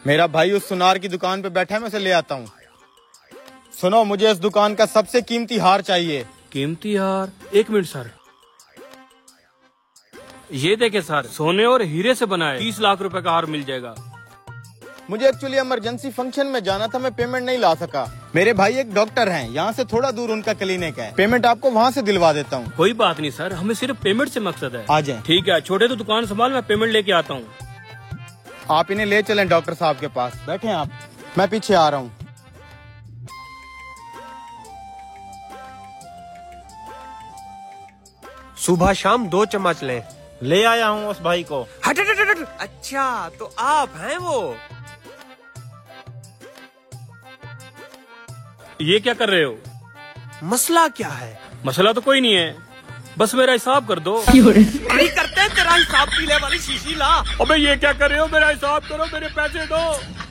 मेरा भाई उस सुनार की दुकान पे बैठा है, मैं उसे ले आता हूँ। सुनो, मुझे इस दुकान का सबसे कीमती हार चाहिए। कीमती हार? 1 मिनट सर। ये देखे सर, सोने और हीरे से बना है, 30 लाख रुपए का हार मिल जाएगा। मुझे एक्चुअली इमरजेंसी फंक्शन में जाना था, मैं पेमेंट नहीं ला सका। मेरे भाई एक डॉक्टर हैं, यहाँ से थोड़ा दूर उनका क्लिनिक है, पेमेंट आपको वहाँ से दिलवा देता हूँ। कोई बात नहीं सर, हमें सिर्फ पेमेंट से मकसद है। आ जाएं। ठीक है, छोटे तो दुकान संभाल, मैं पेमेंट लेके आता हूँ। आप इन्हें ले चलें डॉक्टर साहब के पास। बैठे आप, मैं पीछे आ रहा हूँ। सुबह शाम 2 चम्मच लें। ले आया हूँ उस भाई को। हट हट हट हट। अच्छा, तो आप हैं वो? ये क्या कर रहे हो? मसला क्या है? मसला तो कोई नहीं है, बस मेरा हिसाब कर दो। नहीं करते, तेरा हिसाब पीने वाली शीशी ला। अबे ये क्या कर रहे हो? मेरा हिसाब करो, मेरे पैसे दो।